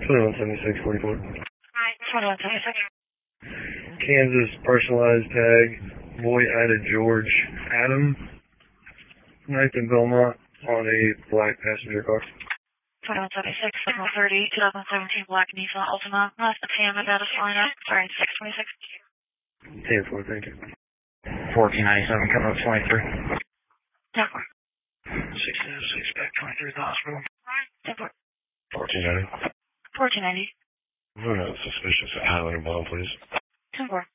217644. Alright, 2176. Kansas personalized tag. Boy added George Adam. 9th and Belmont on a black passenger car. 2176, signal 30, 2017 black Nissan Altima. Last Tam Nevada Salina. Sorry, 626. 10-4, thank you. 1497 coming up 23. 10-4. 606 back 23 to the hospital. 10-4. 1490. 1490. We're not suspicious at Highlander Bond, please. 10-4.